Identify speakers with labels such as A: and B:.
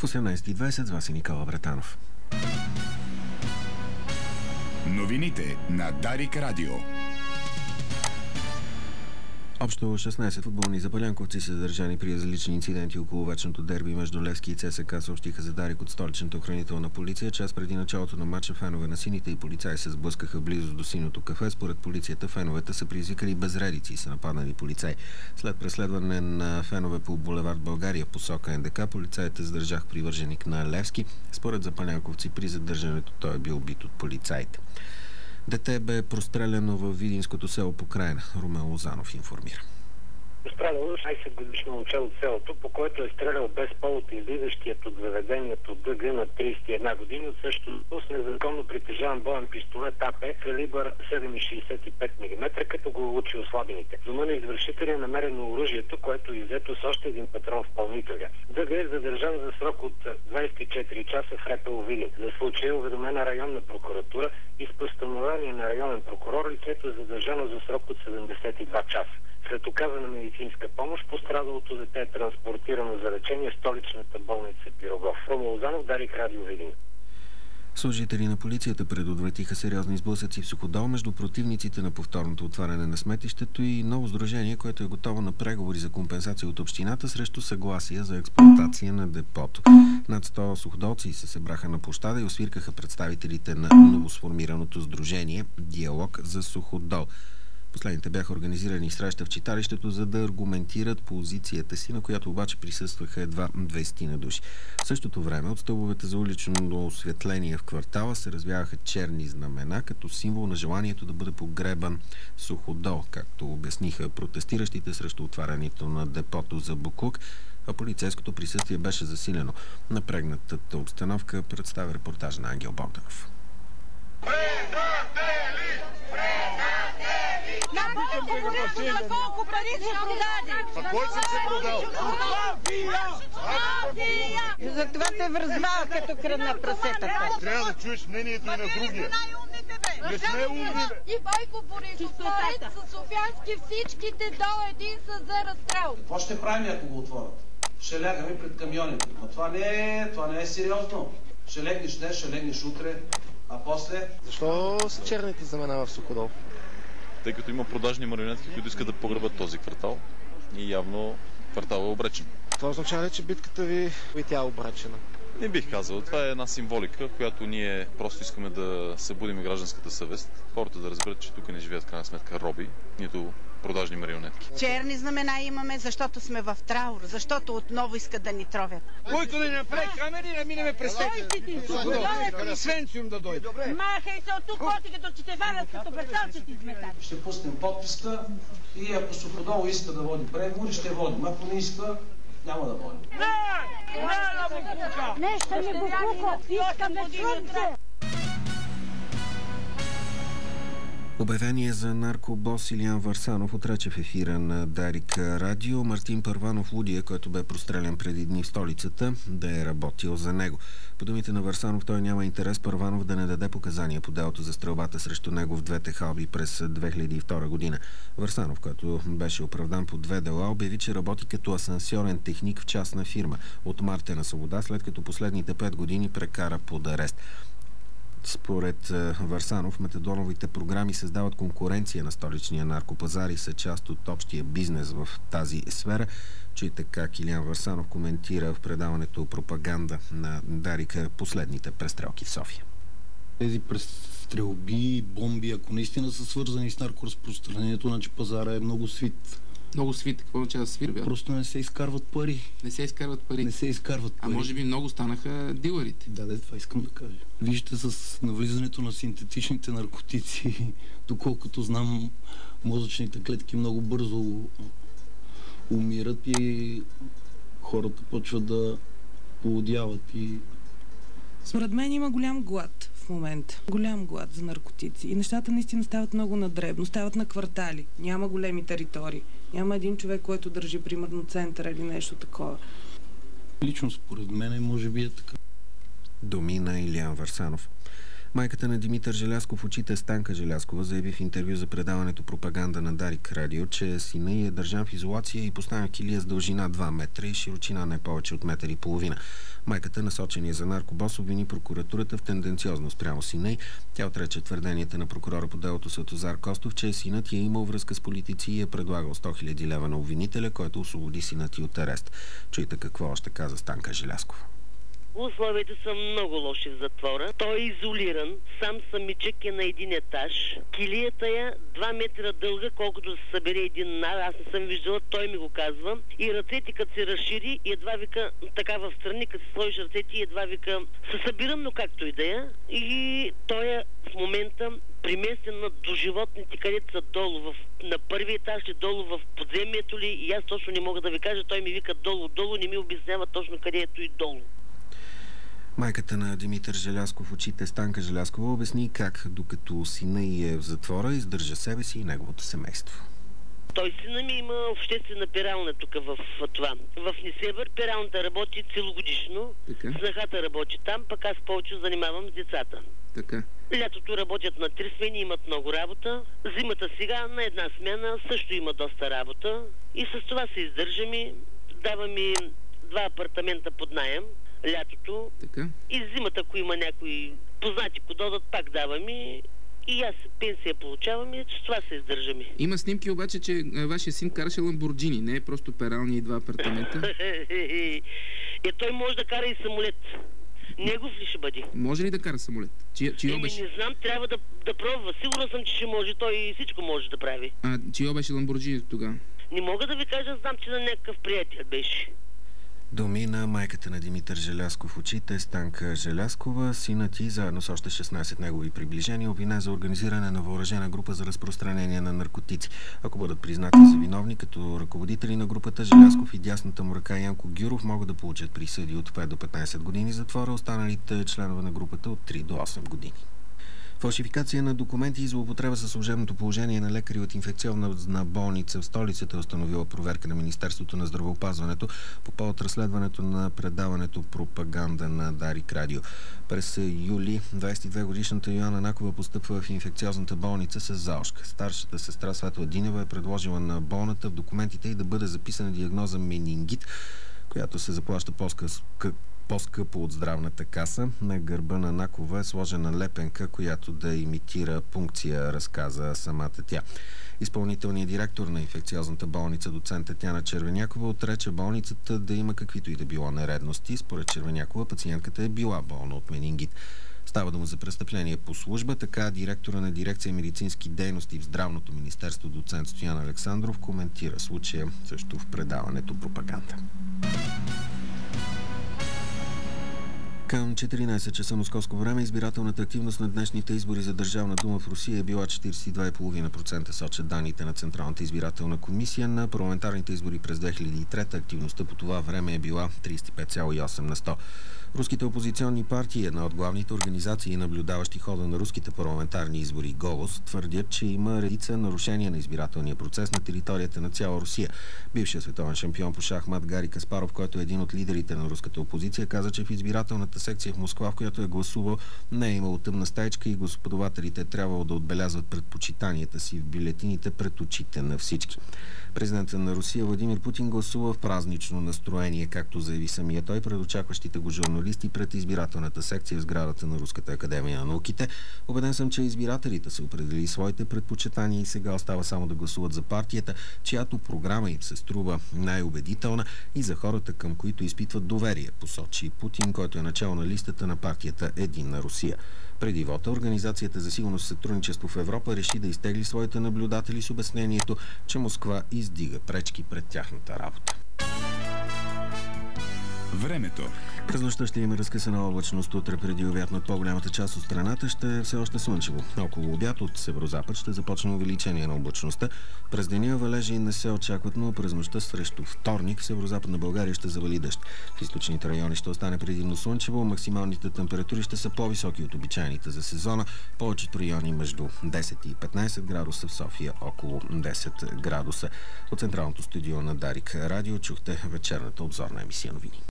A: 18:20 с вас е Никола Братанов.
B: Новините на Дарик Радио.
A: Общо 16 футболни запалянковци са задържани при различни инциденти около вечното дерби между Левски и ЦСКА, съобщиха за Дарик от столичната охранителна полиция. Час преди началото на матча фенове на сините и полицаи се сблъскаха близо до синьото кафе. Според полицията феновете са предизвикали безредици и са нападнали полицаи. След преследване на фенове по булевард България посока НДК, полицаите задържах привърженик на Левски. Според запалянковци при задържането той е бил убит от полицаите. Дете бе простреляно във видинското село Покрайна. Румен Лозанов информира.
C: Пострадало 16-годишно момче от селото, по който е стрелял без повод излизащият от заведението ДГ на 31 години от същото с незаконно притежаван боен пистолет АП калибър 7,65 мм, като го улучи ослабените. В дома на извършителя е намерено оръжието, което е иззето с още един патрон в пълнителя. ДГ е задържан за срок от 24 часа в РПУ Видин. За случая е уведомена районна прокуратура и с постановление на районен прокурор лицето е задържано за срок от 72 часа. След оказана медицинска помощ, пострадалото дете е транспортирано за лечение в столичната болница Пирогов. Румен Лозанов, Дарик Радио Видин.
A: Служители на полицията предотвратиха сериозни сблъсъци в Суходол между противниците на повторното отваряне на сметището и ново сдружение, което е готово на преговори за компенсация от общината срещу съгласие за експлоатация на депото. Над 100 суходолци се събраха на площада и освиркаха представителите на новосформираното сдружение «Диалог за Суходол». Последните бяха организирани среща в читалището, за да аргументират позицията си, на която обаче присъстваха едва 20 на души. В същото време от стълбовете за улично осветление в квартала се развяваха черни знамена, като символ на желанието да бъде погребан Суходол, както обясниха протестиращите срещу отварянето на депото за боклук, а полицейското присъствие беше засилено. Напрегнатата обстановка представя репортаж на Ангел Богданов.
D: Колко пари се продаде?
E: А кой съм се продал?
D: За това те връзвал като кръвна прасетата.
E: Трябва да чуеш мнението и на другия. Не сме умни, бе.
F: И Бойко Борисов, с Софиянски всичките долу един са за разстрел.
G: Какво ще правим, ако го отворят? Ще лягаме пред камионите. Но това не е сериозно. Ще легнеш днес, ще легнеш утре, а после...
H: Защо са черните знамена в Суходол?
I: Тъй като има продажни марионетки, които искат да погребат този квартал и явно квартал е обречен.
H: Това означава ли, че битката ви и тя е обречена?
I: Не бих казал. Това е една символика, която ние просто искаме да събудим гражданската съвест. Хората да разберат, че тук не живеят в крайна сметка роби, нито продажни марионетки.
D: Черни знамена имаме, защото сме в траур, защото отново искат да ни тровят.
J: Който да ни направи камери, да минеме през тях. Свенциум да дойде.
D: Махай се от тук, ходи като че те варят като берталци ти сметани.
G: Ще пуснем подписка и ако Суходол иска да води преговори, ще водим. Ако не иска, няма да водим.
D: Нещо ми го куха, искаме слънце.
A: Обявение за наркобос Илиян Варсанов отрече в ефира на Дарик Радио Мартин Първанов Лудия, който бе прострелян преди дни в столицата, да е работил за него. По думите на Варсанов, той няма интерес Първанов да не даде показания по делото за стрелбата срещу него в двете халби през 2002 година. Варсанов, който беше оправдан по 2 дела, обяви, че работи като асансьорен техник в частна фирма от Мартена свобода, след като последните 5 години прекара под арест. Според Варсанов, метадоновите програми създават конкуренция на столичния наркопазар и са част от общия бизнес в тази сфера. Чуйте как Илиян Варсанов коментира в предаването «Пропаганда» на Дарик последните престрелки в София.
K: Тези престрелби, бомби, ако наистина са свързани с наркоразпространението, значи пазара е много свит.
L: Много свит, какво означава да свирбя?
K: Просто не се изкарват пари.
L: Не се изкарват пари?
K: Не се изкарват пари.
L: А може би много станаха дилърите?
K: Да, това искам да кажа. Вижте, с навлизането на синтетичните наркотици, доколкото знам, мозъчните клетки много бързо умират и хората почват да полудяват и...
M: Според мен има голям глад в момента. Голям глад за наркотици. И нещата наистина стават много надребно. Стават на квартали. Няма големи територии. Няма един човек, който държи примерно центъра или нещо такова.
K: Лично според мен може би е така.
A: Думи на Илиян Варсанов. Майката на Димитър Желязков, очите Станка Желязкова, заяви в интервю за предаването Пропаганда на Дарик Радио, че сина й е държан в изолация и поставен килия с дължина 2 метра и широчина не повече от 1,5 метра. Майката, насочения за наркобос, обвини прокуратурата в тенденциозно спрямо сина й. Тя отрече твърденията на прокурора по делото Светозар Костов, че синът й е имал връзка с политици и е предлагал 100 000 лева на обвинителя, който освободи синът й от арест. Чуйте какво още каза Станка Желязкова.
N: Условията са много лоши в затвора. Той е изолиран, сам самичък е на един етаж. Килията е 2 метра дълга, колкото се събере един нар. Аз не съм виждала, той ми го казва. И ръцете, като се разшири, и едва вика, така в страни, като се сложиш ръцете, и едва вика, се събирам, но както и да е. И той е в момента приместен на доживотните, където са долу, на първи етаж ли, долу в подземието ли. И аз точно не мога да ви кажа, той ми вика долу, не ми обяснява точно къде ето и долу.
A: Майката на Димитър Желязков, очите Станка Желязкова, обясни как, докато сина й е в затвора, издържа себе си и неговото семейство.
N: Той сина ми има обществена пералня тук в това. В Несебър пералната работи целогодишно. Снахата работи там, пък аз повече занимавам с децата.
L: Така.
N: Лятото работят на 3 смени, имат много работа. Зимата сега на една смяна също има доста работа. И с това се издържаме. Даваме 2 апартамента под наем. Лятото.
L: Така.
N: И зимата, ако има някои познати, ако додат, пак даваме. И аз пенсия получаваме, че с това се издържаме.
L: Има снимки обаче, че вашия син караше Ламборджини, не е просто перални и 2 апартамента.
N: Той може да кара и самолет. Негов ли ще бъде?
L: Може ли да кара самолет? Чийо беше?
N: Не знам, трябва да пробва. Сигурно съм, че ще може. Той всичко може да прави.
L: Чийо беше Ламборджини тогава?
N: Не мога да ви кажа, знам, че на някакъв приятел беше.
A: Думи на майката на Димитър Желязков, очите Станка Желязкова. Синът й, заедно с още 16 негови приближени, обвинен за организиране на въоръжена група за разпространение на наркотици. Ако бъдат признати за виновни, като ръководители на групата, Желязков и дясната му ръка Янко Гюров могат да получат присъди от 5 до 15 години затвора, останалите членове на групата от 3 до 8 години. Фалшификация на документи и злоупотреба със служебното положение на лекари от инфекциозна болница в столицата е установила проверка на Министерството на здравеопазването по повод разследването на предаването Пропаганда на Дарик Радио. През юли 22-годишната Йоана Накова постъпва в инфекциозната болница с заошка. Старшата сестра Светла Динева е предложила на болната в документите и да бъде записана диагноза менингит, която се заплаща по-скъпо от здравната каса. На гърба на Накова е сложена лепенка, която да имитира пункция, разказа самата тя. Изпълнителният директор на инфекциозната болница, доцент Татяна Червенякова, отрече болницата да има каквито и да било нередности. Според Червенякова, пациентката е била болна от менингит. Става дума за престъпление по служба. Така директора на дирекция медицински дейности в Здравното министерство, доцент Стоян Александров, коментира случая също в предаването Пропаганда. Към 14 часа московско време избирателната активност на днешните избори за Държавна дума в Русия е била 42,5%, сочат данните на Централната избирателна комисия. На парламентарните избори през 2003 активността по това време е била 35,8%. Руските опозиционни партии, една от главните организации, наблюдаващи хода на руските парламентарни избори ГОЛОС, твърдят, че има редица нарушения на избирателния процес на територията на цяла Русия. Бившият световен шампион по шахмат Гари Каспаров, който е един от лидерите на руската опозиция, каза, че в избирателната секция в Москва, в която е гласувал, не е имало тъмна стаичка и гласоподавателите е трябвало да отбелязват предпочитанията си в бюлетините пред очите на всички. Президентът на Русия Владимир Путин гласува в празнично настроение, както заяви самия той пред очакващите го журналисти пред избирателната секция в сградата на Руската академия на науките. Убеден съм, че избирателите са определили своите предпочитания и сега остава само да гласуват за партията, чиято програма им се струва най-убедителна и за хората, към които изпитват доверие, посочи Путин, който е начало на листата на партията Единна Русия. Преди вота, Организацията за сигурност и сътрудничество в Европа реши да изтегли своите наблюдатели с обяснението, че Москва издига пречки пред тяхната работа.
B: Времето.
A: През нощта ще има разкъсана облачност. Утре преди обяд над по-голямата част от страната ще е все още слънчево. Около обяд от северозапад ще започне увеличение на облачността. През деня валежи не се очакват, но през нощта срещу вторник в северозападна България ще завали дъжд. В източните райони ще остане предимно слънчево. Максималните температури ще са по-високи от обичайните за сезона. Повечето райони между 10 и 15 градуса, в София около 10 градуса. От централното студио на Дарик Радио чухте вечерната обзорна емисия новини.